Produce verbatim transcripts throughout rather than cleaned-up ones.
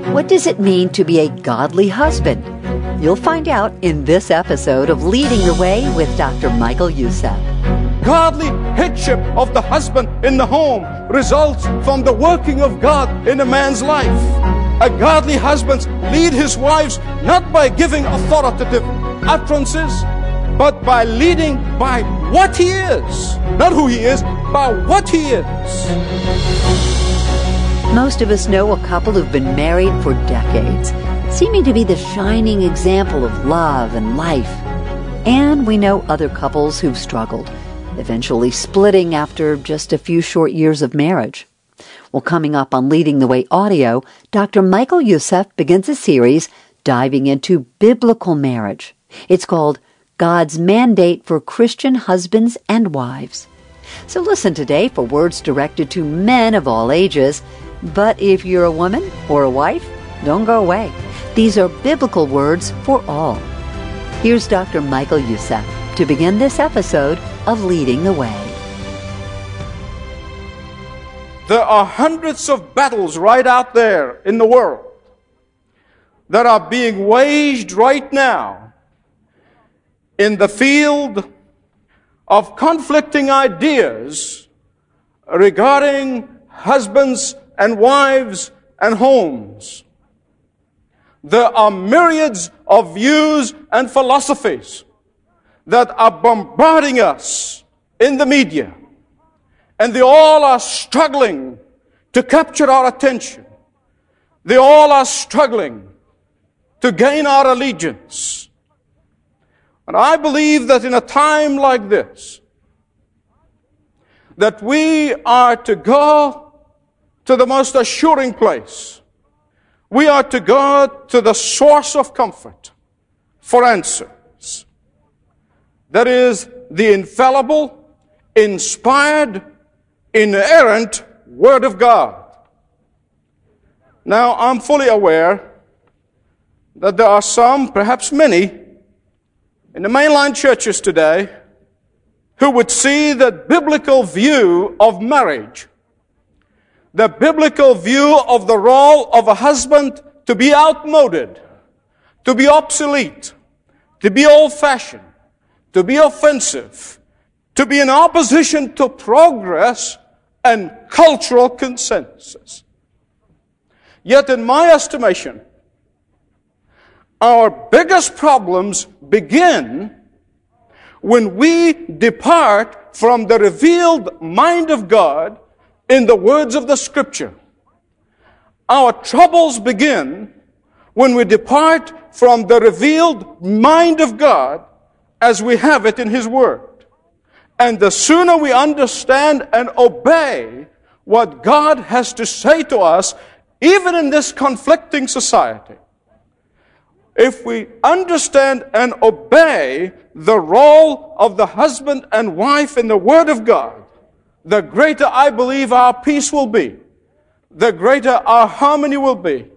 What does it mean to be a godly husband? You'll find out in this episode of Leading the Way with Doctor Michael Youssef. Godly headship of the husband in the home results from the working of God in a man's life. A godly husband leads his wives not by giving authoritative utterances, but by leading by what he is. Not who he is, by what he is. Most of us know a couple who've been married for decades, seeming to be the shining example of love and life. And we know other couples who've struggled, eventually splitting after just a few short years of marriage. Well, coming up on Leading the Way Audio, Doctor Michael Youssef begins a series diving into biblical marriage. It's called God's Mandate for Christian Husbands and Wives. So listen today for words directed to men of all ages. But if you're a woman or a wife, don't go away. These are biblical words for all. Here's Doctor Michael Youssef to begin this episode of Leading the Way. There are hundreds of battles right out there in the world that are being waged right now in the field of conflicting ideas regarding husbands and wives and homes. There are myriads of views and philosophies that are bombarding us in the media. And they all are struggling to capture our attention. They all are struggling to gain our allegiance. And I believe that in a time like this, that we are to go to the most assuring place. We are to go to the source of comfort for answers. That is the infallible, inspired, inerrant Word of God. Now, I'm fully aware that there are some, perhaps many, in the mainline churches today who would see the biblical view of marriage, the biblical view of the role of a husband to be outmoded, to be obsolete, to be old-fashioned, to be offensive, to be in opposition to progress and cultural consensus. Yet in my estimation, our biggest problems begin when we depart from the revealed mind of God in the words of the Scripture. Our troubles begin when we depart from the revealed mind of God as we have it in His Word. And the sooner we understand and obey what God has to say to us, even in this conflicting society, if we understand and obey the role of the husband and wife in the Word of God, the greater I believe our peace will be, the greater our harmony will be.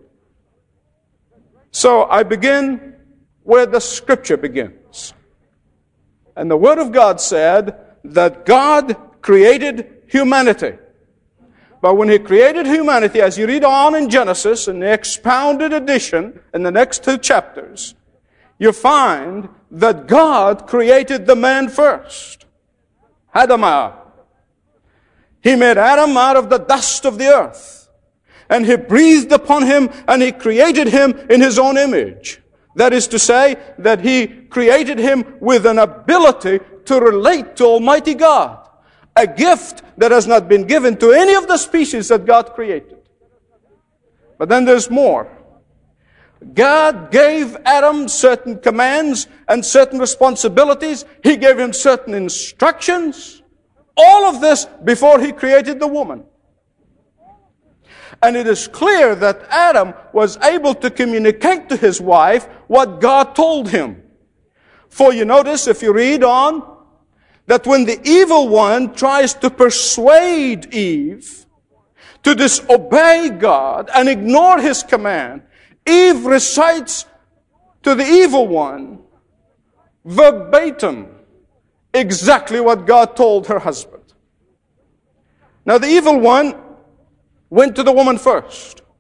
So I begin where the Scripture begins. And the Word of God said that God created humanity. But when He created humanity, as you read on in Genesis, in the expounded edition, in the next two chapters, you find that God created the man first. Adam. He made Adam out of the dust of the earth. And He breathed upon him, and He created him in His own image. That is to say, that He created him with an ability to relate to Almighty God. A gift that has not been given to any of the species that God created. But then there's more. God gave Adam certain commands and certain responsibilities. He gave him certain instructions. All of this before He created the woman. And it is clear that Adam was able to communicate to his wife what God told him. For you notice, if you read on, that when the evil one tries to persuade Eve to disobey God and ignore His command, Eve recites to the evil one verbatim exactly what God told her husband. Now the evil one went to the woman first.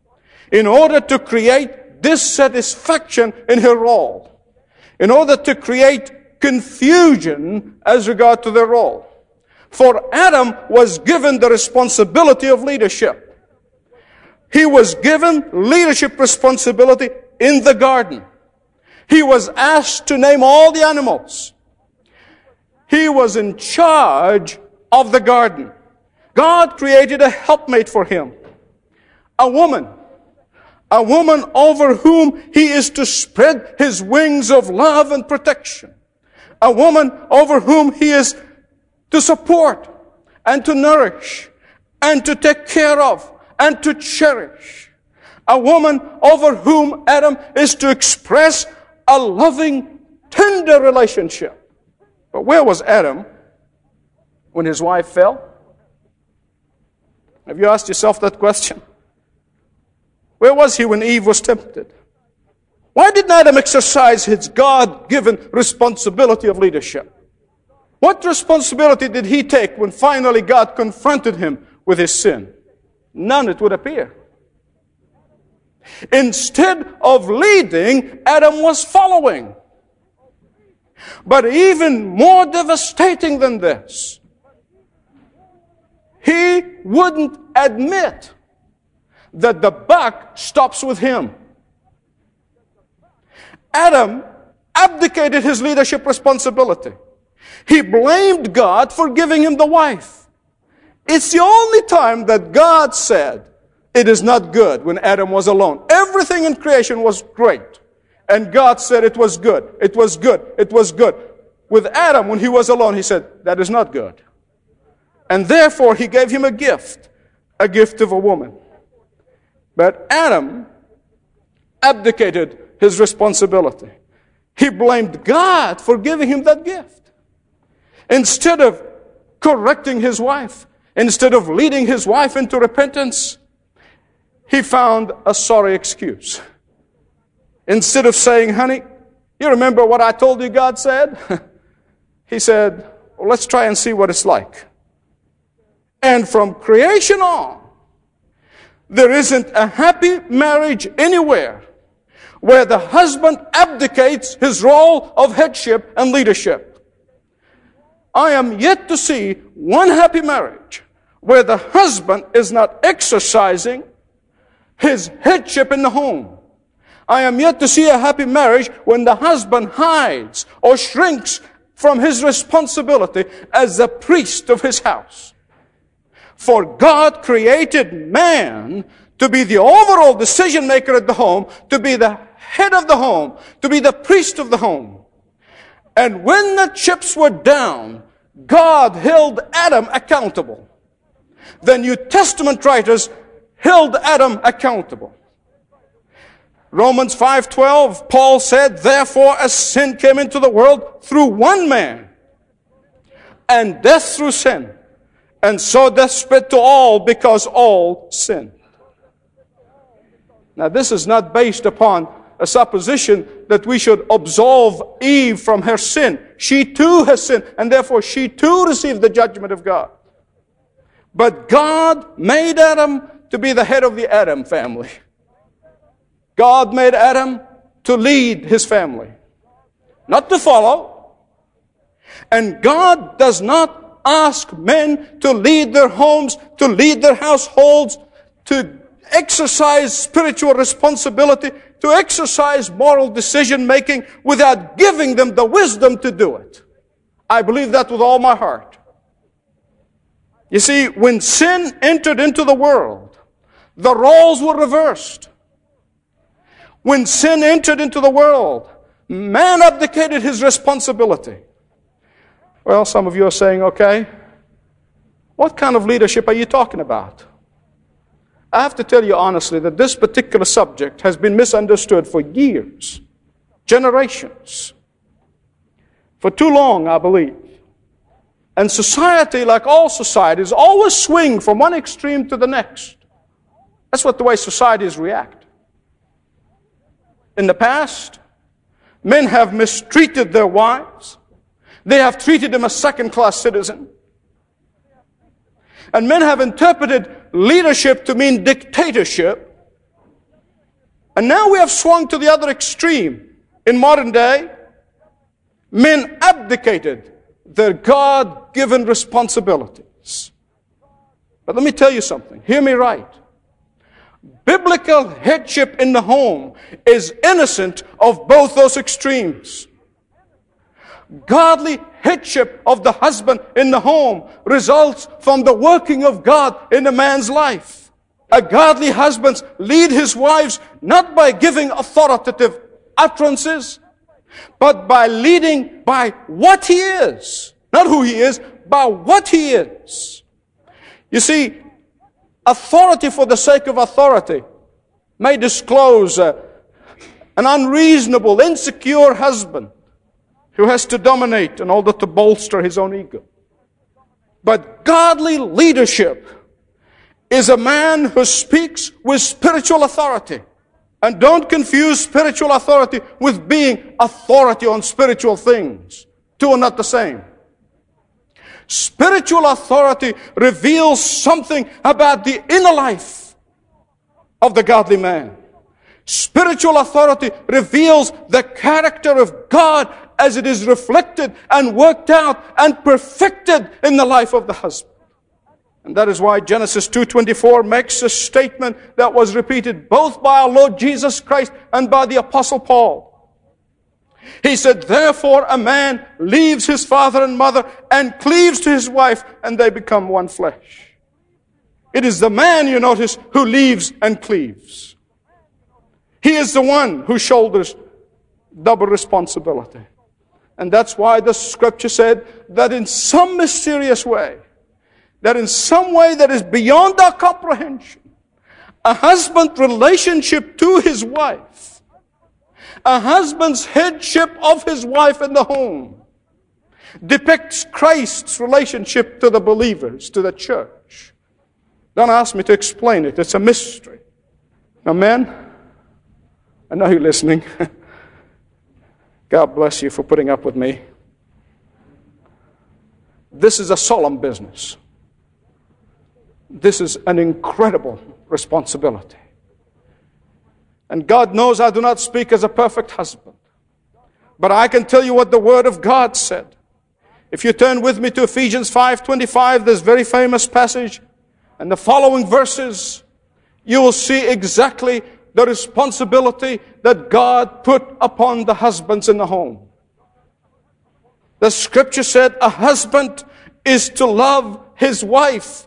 in order to create dissatisfaction in her role, in order to create confusion as regard to their role. For Adam was given the responsibility of leadership. He was given leadership responsibility in the garden. He was asked to name all the animals. He was in charge of the garden. God created a helpmate for him, a woman, a woman over whom he is to spread his wings of love and protection, a woman over whom he is to support and to nourish and to take care of and to cherish, a woman over whom Adam is to express a loving, tender relationship. But where was Adam when his wife fell? Have you asked yourself that question? Where was he when Eve was tempted? Why didn't Adam exercise his God-given responsibility of leadership? What responsibility did he take when finally God confronted him with his sin? None, it would appear. Instead of leading, Adam was following. But even more devastating than this, he wouldn't admit that the buck stops with him. Adam abdicated his leadership responsibility. He blamed God for giving him the wife. It's the only time that God said it is not good, when Adam was alone. Everything in creation was great. And God said it was good. It was good. It was good. With Adam, when he was alone, he said, that is not good. And therefore, he gave him a gift, a gift of a woman. But Adam abdicated his responsibility. He blamed God for giving him that gift. Instead of correcting his wife, instead of leading his wife into repentance, he found a sorry excuse. Instead of saying, honey, you remember what I told you God said? He said, well, let's try and see what it's like. And from creation on, there isn't a happy marriage anywhere where the husband abdicates his role of headship and leadership. I am yet to see one happy marriage where the husband is not exercising his headship in the home. I am yet to see a happy marriage when the husband hides or shrinks from his responsibility as the priest of his house. For God created man to be the overall decision maker at the home, to be the head of the home, to be the priest of the home. And when the chips were down, God held Adam accountable. The New Testament writers held Adam accountable. Romans five twelve, Paul said, therefore as sin came into the world through one man, and death through sin, and so death spread to all because all sinned. Now this is not based upon a supposition that we should absolve Eve from her sin. She too has sinned, and therefore she too received the judgment of God. But God made Adam to be the head of the Adam family. God made Adam to lead his family, not to follow. And God does not ask men to lead their homes, to lead their households, to exercise spiritual responsibility, to exercise moral decision-making without giving them the wisdom to do it. I believe that with all my heart. You see, when sin entered into the world, the roles were reversed. When sin entered into the world, man abdicated his responsibility. Well, some of you are saying, okay, what kind of leadership are you talking about? I have to tell you honestly that this particular subject has been misunderstood for years, generations. For too long, I believe. And society, like all societies, always swing from one extreme to the next. That's what the way societies react. In the past, men have mistreated their wives. They have treated them as second-class citizens. And men have interpreted leadership to mean dictatorship. And now we have swung to the other extreme. In modern day, men abdicated their God-given responsibilities. But let me tell you something. Hear me right. Biblical headship in the home is innocent of both those extremes. Godly headship of the husband in the home results from the working of God in a man's life. A godly husband leads his wives not by giving authoritative utterances, but by leading by what he is. Not who he is, by what he is. You see, authority for the sake of authority may disclose uh, an unreasonable, insecure husband who has to dominate in order to bolster his own ego. But godly leadership is a man who speaks with spiritual authority. And don't confuse spiritual authority with being authority on spiritual things. Two are not the same. Spiritual authority reveals something about the inner life of the godly man. Spiritual authority reveals the character of God as it is reflected and worked out and perfected in the life of the husband. And that is why Genesis two twenty-four makes a statement that was repeated both by our Lord Jesus Christ and by the Apostle Paul. He said, therefore a man leaves his father and mother and cleaves to his wife, and they become one flesh. It is the man, you notice, who leaves and cleaves. He is the one who shoulders double responsibility. And that's why the Scripture said that in some mysterious way, that in some way that is beyond our comprehension, a husband's relationship to his wife, a husband's headship of his wife in the home, depicts Christ's relationship to the believers, to the church. Don't ask me to explain it. It's a mystery. Now, men, I know you're listening. God bless you for putting up with me. This is a solemn business. This is an incredible responsibility. And God knows I do not speak as a perfect husband. But I can tell you what the Word of God said. If you turn with me to Ephesians five twenty-five, this very famous passage, and the following verses, you will see exactly the responsibility that God put upon the husbands in the home. The Scripture said a husband is to love his wife.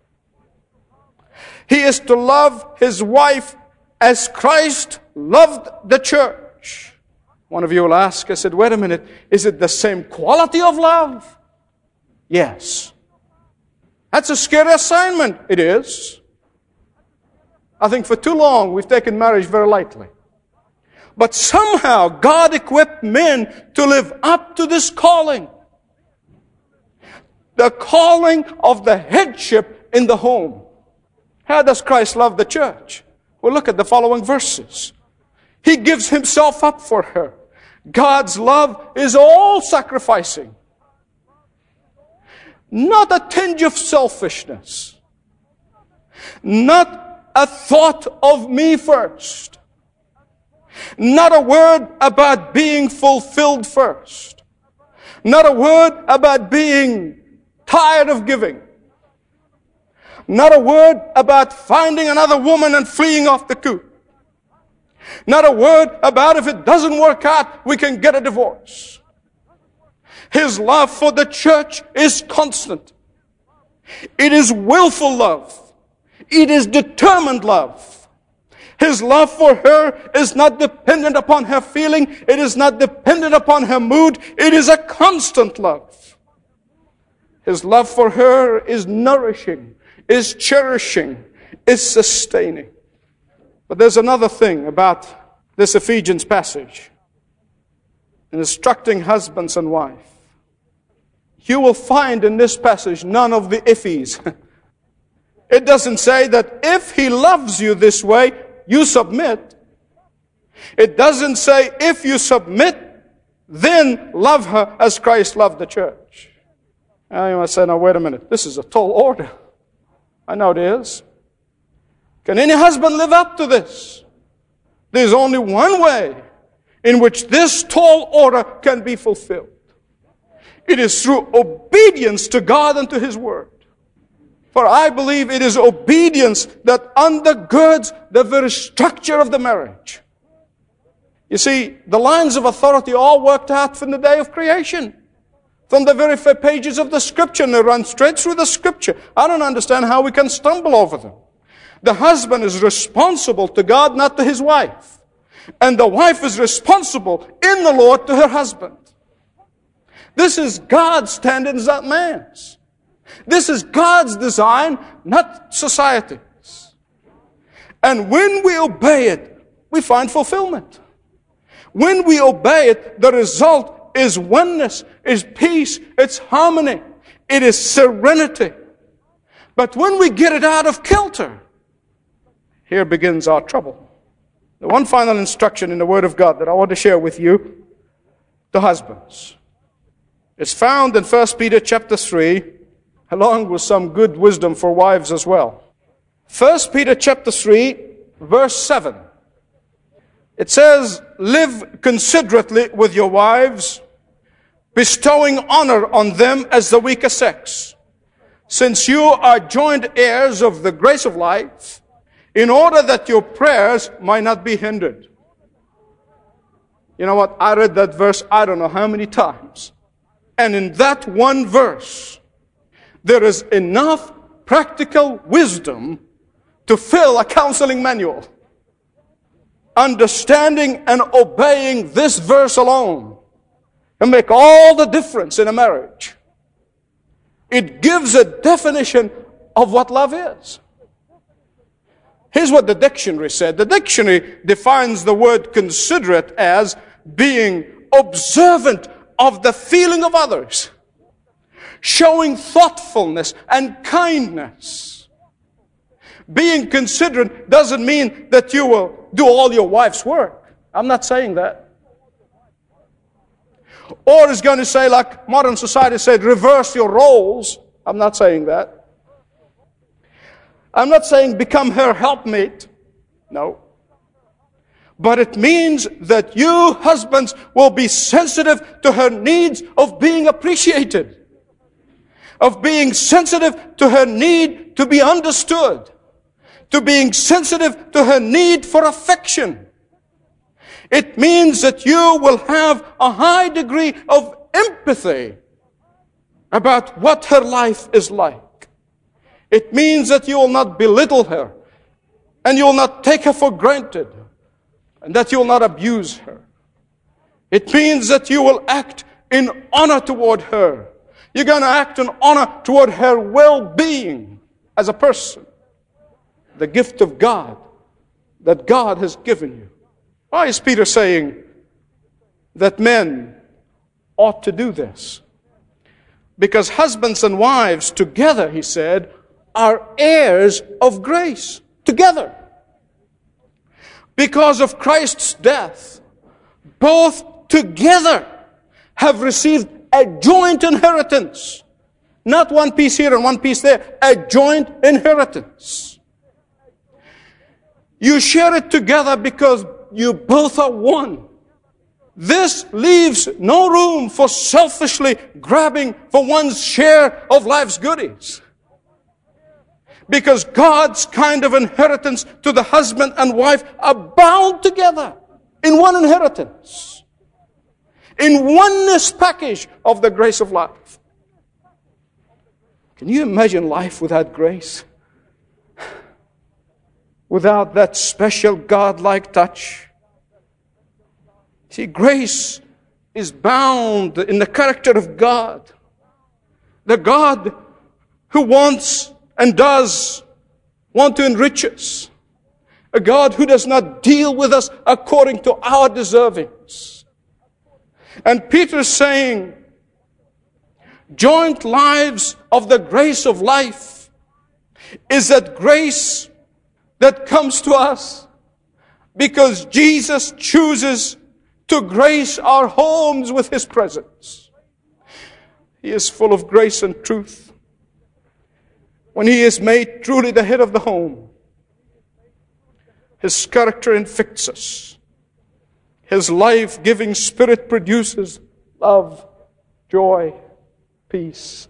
He is to love his wife as Christ loved the church. One of you will ask, I said, wait a minute, is it the same quality of love? Yes. That's a scary assignment. It is. I think for too long we've taken marriage very lightly. But somehow God equipped men to live up to this calling. The calling of the headship in the home. How does Christ love the church? Well, look at the following verses. He gives himself up for her. God's love is all sacrificing. Not a tinge of selfishness. Not a thought of me first. Not a word about being fulfilled first. Not a word about being tired of giving. Not a word about finding another woman and fleeing off the coop. Not a word about if it doesn't work out, we can get a divorce. His love for the church is constant. It is willful love. It is determined love. His love for her is not dependent upon her feeling. It is not dependent upon her mood. It is a constant love. His love for her is nourishing, is cherishing, is sustaining. But there's another thing about this Ephesians passage. In instructing husbands and wife, you will find in this passage none of the iffies. It doesn't say that if he loves you this way, you submit. It doesn't say if you submit, then love her as Christ loved the church. Now you might say, now wait a minute, this is a tall order. I know it is. Can any husband live up to this? There's only one way in which this tall order can be fulfilled. It is through obedience to God and to His Word. For I believe it is obedience that undergirds the very structure of the marriage. You see, the lines of authority all worked out from the day of creation. From the very first pages of the Scripture, and they run straight through the Scripture. I don't understand how we can stumble over them. The husband is responsible to God, not to his wife. And the wife is responsible in the Lord to her husband. This is God's standards, not man's. This is God's design, not society's. And when we obey it, we find fulfillment. When we obey it, the result is oneness, is peace, it's harmony, it is serenity. But when we get it out of kilter, here begins our trouble. The one final instruction in the Word of God that I want to share with you, to husbands. It's found in First Peter chapter three, along with some good wisdom for wives as well. First Peter chapter three, verse seven. It says, live considerately with your wives, bestowing honor on them as the weaker sex, since you are joint heirs of the grace of life, in order that your prayers might not be hindered. You know what? I read that verse I don't know how many times. And in that one verse, there is enough practical wisdom to fill a counseling manual. Understanding and obeying this verse alone can make all the difference in a marriage. It gives a definition of what love is. Here's what the dictionary said. The dictionary defines the word considerate as being observant of the feeling of others, showing thoughtfulness and kindness. Being considerate doesn't mean that you will do all your wife's work. I'm not saying that. Or it's going to say, like modern society said, reverse your roles. I'm not saying that. I'm not saying become her helpmate. No. But it means that you, husbands, will be sensitive to her needs of being appreciated, of being sensitive to her need to be understood, to being sensitive to her need for affection. It means that you will have a high degree of empathy about what her life is like. It means that you will not belittle her, and you will not take her for granted, and that you will not abuse her. It means that you will act in honor toward her. You're going to act in honor toward her well-being as a person. The gift of God that God has given you. Why is Peter saying that men ought to do this? Because husbands and wives together, he said, are heirs of grace. Together. Because of Christ's death, both together have received a joint inheritance. Not one piece here and one piece there. A joint inheritance. You share it together because you both are one. This leaves no room for selfishly grabbing for one's share of life's goodies. Because God's kind of inheritance to the husband and wife are bound together in one inheritance. In oneness package of the grace of life. Can you imagine life without grace? Without that special God-like touch? See, grace is bound in the character of God. The God who wants and does want to enrich us. A God who does not deal with us according to our deservings. And Peter is saying, joint lives of the grace of life is that grace that comes to us because Jesus chooses to grace our homes with His presence. He is full of grace and truth. When He is made truly the head of the home, His character infects us. His life-giving Spirit produces love, joy, peace.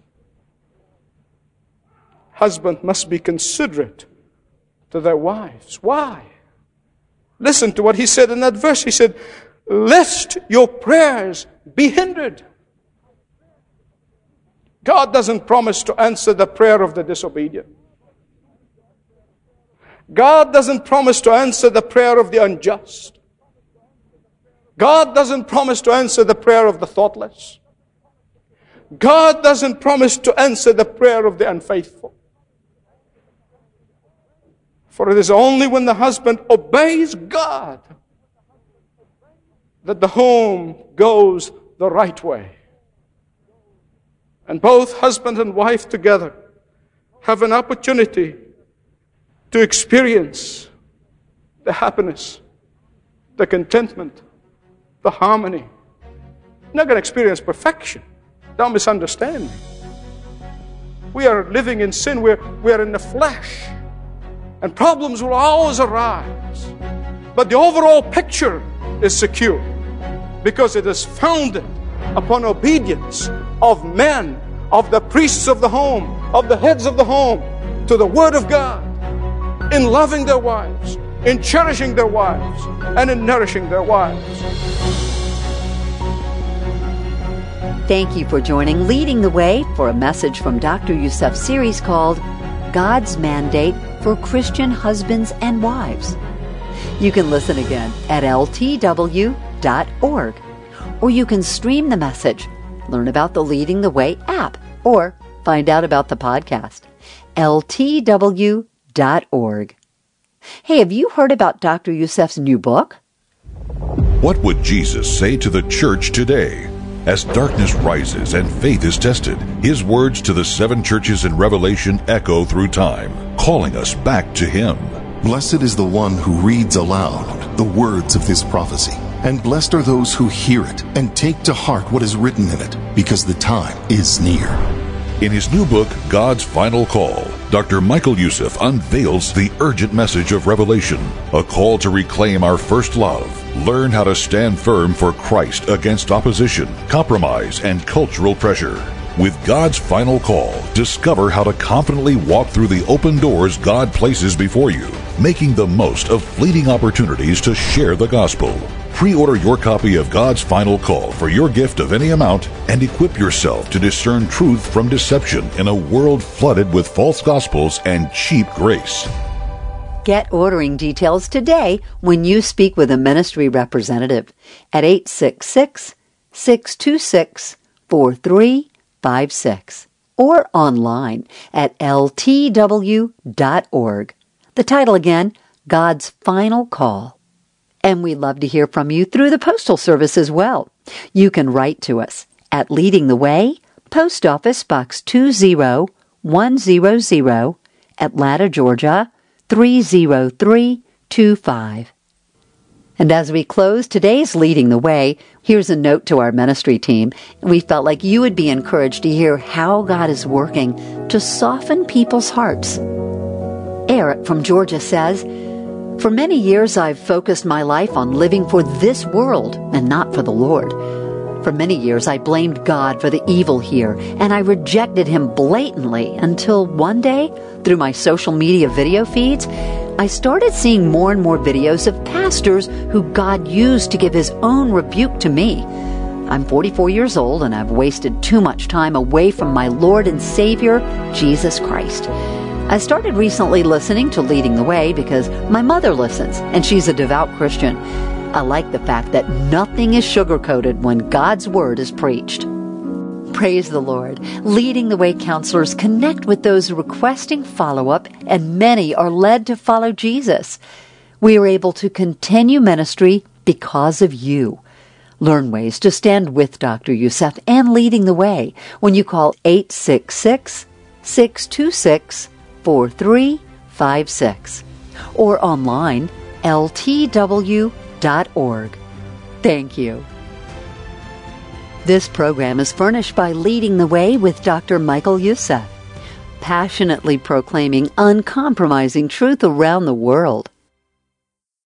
Husband must be considerate to their wives. Why? Listen to what he said in that verse. He said, lest your prayers be hindered. God doesn't promise to answer the prayer of the disobedient. God doesn't promise to answer the prayer of the unjust. God doesn't promise to answer the prayer of the thoughtless. God doesn't promise to answer the prayer of the unfaithful. For it is only when the husband obeys God that the home goes the right way. And both husband and wife together have an opportunity to experience the happiness, the contentment, the harmony. You're not going to experience perfection. Don't misunderstand me. We are living in sin. We're, we are in the flesh. And problems will always arise. But the overall picture is secure because it is founded upon obedience of men, of the priests of the home, of the heads of the home, to the Word of God, in loving their wives, in cherishing their wives, and in nourishing their wives. Thank you for joining Leading the Way for a message from Doctor Youssef's series called God's Mandate for Christian Husbands and Wives. You can listen again at L T W dot org, or you can stream the message, learn about the Leading the Way app, or find out about the podcast. L T W dot org. Hey, have you heard about Doctor Youssef's new book? What would Jesus say to the church today? As darkness rises and faith is tested, His words to the seven churches in Revelation echo through time, calling us back to Him. Blessed is the one who reads aloud the words of this prophecy, and blessed are those who hear it and take to heart what is written in it, because the time is near. In his new book, God's Final Call, Doctor Michael Youssef unveils the urgent message of Revelation, a call to reclaim our first love, learn how to stand firm for Christ against opposition, compromise, and cultural pressure. With God's Final Call, discover how to confidently walk through the open doors God places before you, making the most of fleeting opportunities to share the gospel. Pre-order your copy of God's Final Call for your gift of any amount and equip yourself to discern truth from deception in a world flooded with false gospels and cheap grace. Get ordering details today when you speak with a ministry representative at eight six six, six two six, four three five six or online at L T W dot org. The title again, God's Final Call. And we'd love to hear from you through the Postal Service as well. You can write to us at Leading the Way, Post Office Box two zero one zero zero, Atlanta, Georgia, three zero three two five. And as we close today's Leading the Way, here's a note to our ministry team. We felt like you would be encouraged to hear how God is working to soften people's hearts. Eric from Georgia says, for many years I've focused my life on living for this world and not for the Lord. For many years I blamed God for the evil here, and I rejected Him blatantly until one day, through my social media video feeds, I started seeing more and more videos of pastors who God used to give His own rebuke to me. I'm forty-four years old and I've wasted too much time away from my Lord and Savior, Jesus Christ. I started recently listening to Leading the Way because my mother listens, and she's a devout Christian. I like the fact that nothing is sugar-coated when God's Word is preached. Praise the Lord. Leading the Way counselors connect with those requesting follow-up, and many are led to follow Jesus. We are able to continue ministry because of you. Learn ways to stand with Doctor Youssef and Leading the Way when you call eight six six, six two six, four three five six or online L T W dot org. Thank you. This program is furnished by Leading the Way with Doctor Michael Youssef, passionately proclaiming uncompromising truth around the world.